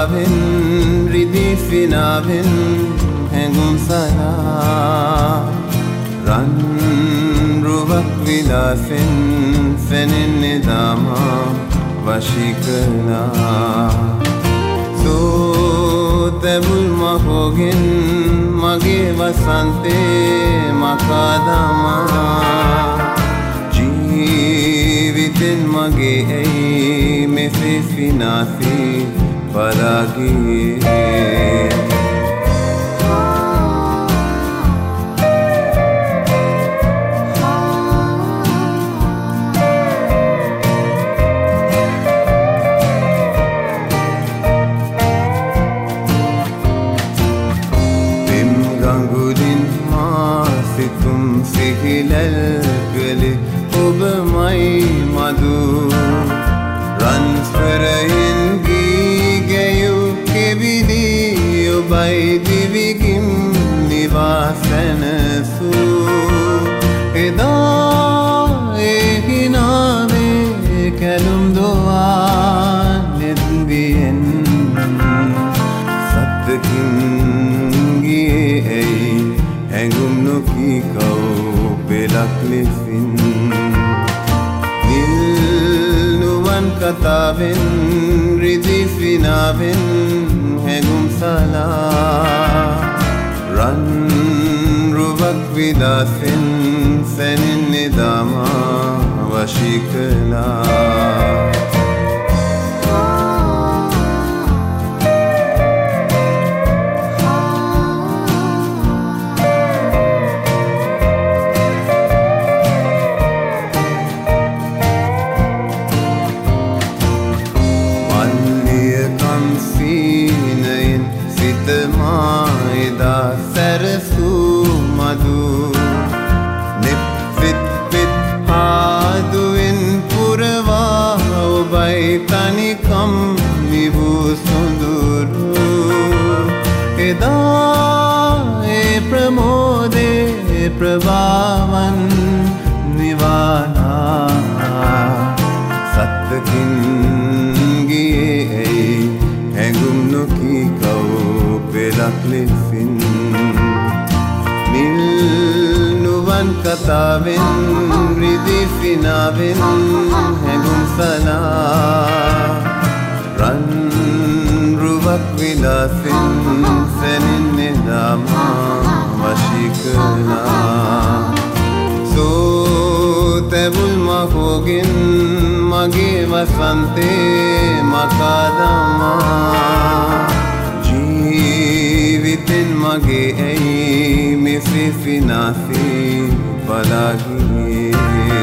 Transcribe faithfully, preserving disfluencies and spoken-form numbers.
කතාවෙන් රිදී සිනාවෙන් හැඟුම් සලා රන් රුවක් විලාසෙන් සැනෙන්නේ දාමා වශී කළා සෝතැබුල් මහෝගෙන් මගේ වසන්තේ මකා දමා ජීවිතෙන් මගේ ඇයි මෙසේ විනාසී පරාගියේ සිතුම් සිහිලල් කළේ ඔබමයි මදු රන්ස්වරයෙන් ගී ගැයූ කෙවිලි ඔබයි දිවිගිම් නිවාසැනසූ එදා ඒ හිනාවේ කැලුම් දොවා නෙත්වියෙන් සත්තකින් ගියේ ඇයි හැඟුම් නොකී කව් පෙළක් ලෙසින් නිල් නුවන් කතාවෙන් රිදී සිනාවෙන් හැඟුම් සලා රන් රුවක් විලාසෙන් සැනෙන්නේ දාමා වශී කළා සිතමායිදා සැරසූ මදු නෙප්පිත් පිත් ආදුවෙන් පුරවා ඔබයි තනිකම් නිවූ සොඳුරු එදා ඒ ප්‍රමෝදේ ප්‍රභාවන් නිවානා සත්තකින් ගියේ ඇයි හැඟුම් නොකී කව් පෙළක් ලෙසින් නිල් නුවන් කතාවෙන් රිදී සිනාවෙන් හැඟුම් සලා රන් රුවක් විලාසෙන් සැනෙන්නේ දාමා වශී කළා සෝතැබුල් මහෝගෙන් මගේ වසන්තේ මකා දමා ජීවිතෙන් මගේ ඇයි මෙසේ විනාසී පලාගියේ